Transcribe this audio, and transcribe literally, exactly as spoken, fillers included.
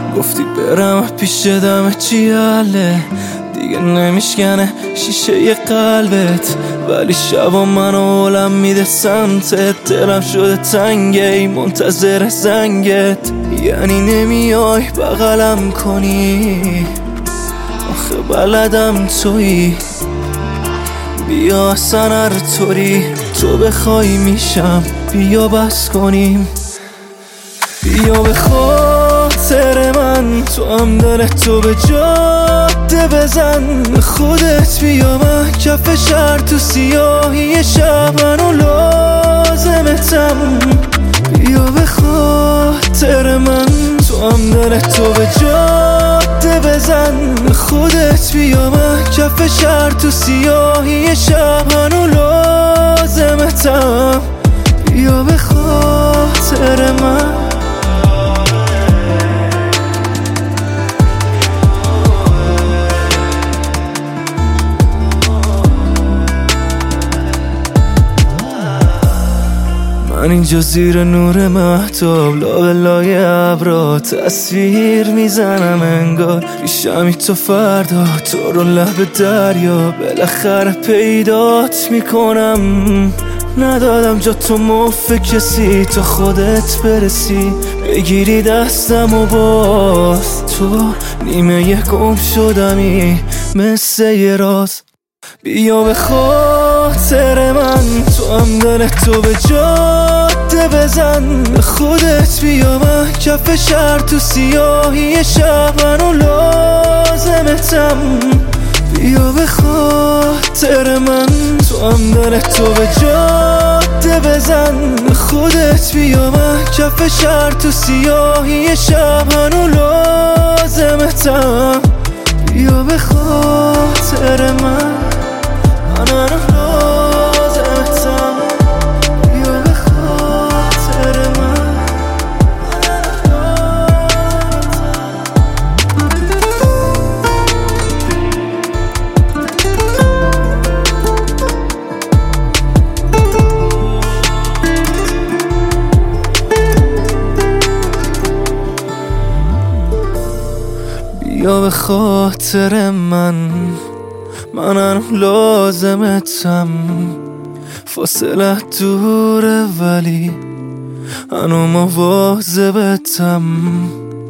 گفتی برم پیش دم چیاله دیگه نمیشکنه شیشه ی قلبت، ولی شبا منو علم میده سمتت. دلم شده تنگه منتظر زنگت، یعنی نمیای بغلم کنی؟ آخه بلدم تویی، بیا اصلا هر طوری تو بخوای میشم، بیا بس کنیم. بیا به خاطر من تو هم دلت تو به جاده بزن خودت، بیا من کف شهر تو سیاهی شب منو لازمتم. بیا به خاطر من تو هم دلت تو به جاده بزن خودت، بیا من کف شهر تو سیاهی شب منو لازمتم. بیا به خاطر من. من اینجا زیر نور مهتاب لابلای ابرا تصویر میزنم انگار ریشمی تو فردا تو رو لب دریا بالاخره پیدات میکنم. ندادم جا تو مف کسی تا خودت برسی بگیری دستم و باز تو نیمه یه گم شدمی مثل یه راز. بیا به خاطر من تو هم دلت تو به جاده بزن خودت، بیا من کف شهر تو سیاهی شب منو لازمتم. بیا به خاطر من تو هم دلت تو به جاده بزن خودت، بیا من کف شهر تو سیاهی شب منو لازمتم. بیا به خاطر من من لازمتم. بیا به خاطر من بیا به خاطر من منم لازمتم. فاصلت دوره ولی هنو مواظبتم.